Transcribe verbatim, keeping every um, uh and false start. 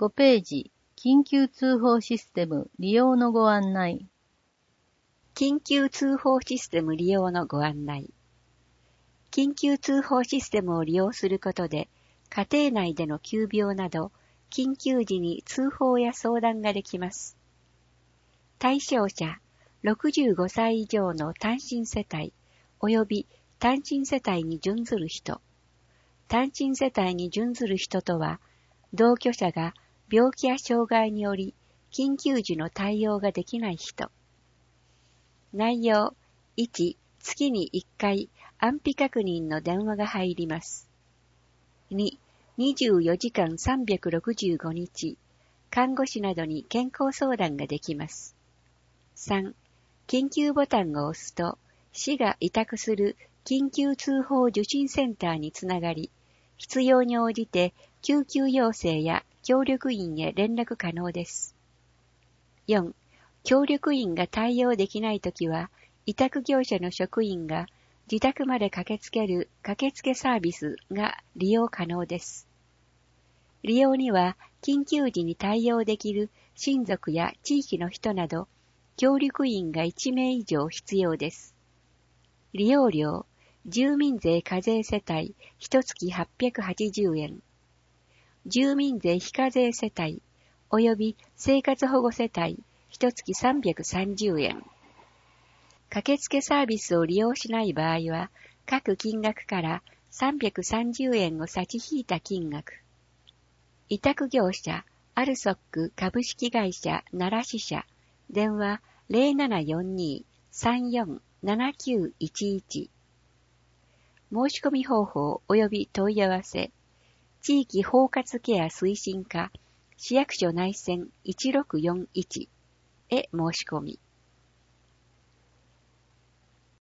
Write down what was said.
ごページ、緊急通報システム利用のご案内。 緊急通報システム利用のご案内。緊急通報システムを利用することで、家庭内での急病など、緊急時に通報や相談ができます。対象者、ろくじゅうごさい以上の単身世帯、及び単身世帯に準ずる人。単身世帯に準ずる人とは、同居者が病気や障害により、緊急時の対応ができない人。内容、いち、月にいっかい安否確認の電話が入ります。に、にじゅうよじかんさんびゃくろくじゅうごにち、看護師などに健康相談ができます。さん、緊急ボタンを押すと、市が委託する緊急通報受信センターにつながり、必要に応じて救急要請や協力員へ連絡可能です。よん、協力員が対応できないときは、委託業者の職員が自宅まで駆けつける駆けつけサービスが利用可能です。利用には、緊急時に対応できる親族や地域の人など、協力員がいちめい以上必要です。利用料、住民税課税世帯、いちがつはっぴゃくはちじゅうえん。住民税非課税世帯、及び生活保護世帯、いちがつさんびゃくさんじゅうえん。駆けつけサービスを利用しない場合は、各金額からさんびゃくさんじゅうえんを差し引いた金額。委託業者、アルソック株式会社奈良支社、電話 ゼロななよんに さんよん ななきゅういちいち。申し込み方法及び問い合わせ、地域包括ケア推進課、市役所内線いちろくよんいちへ申し込み。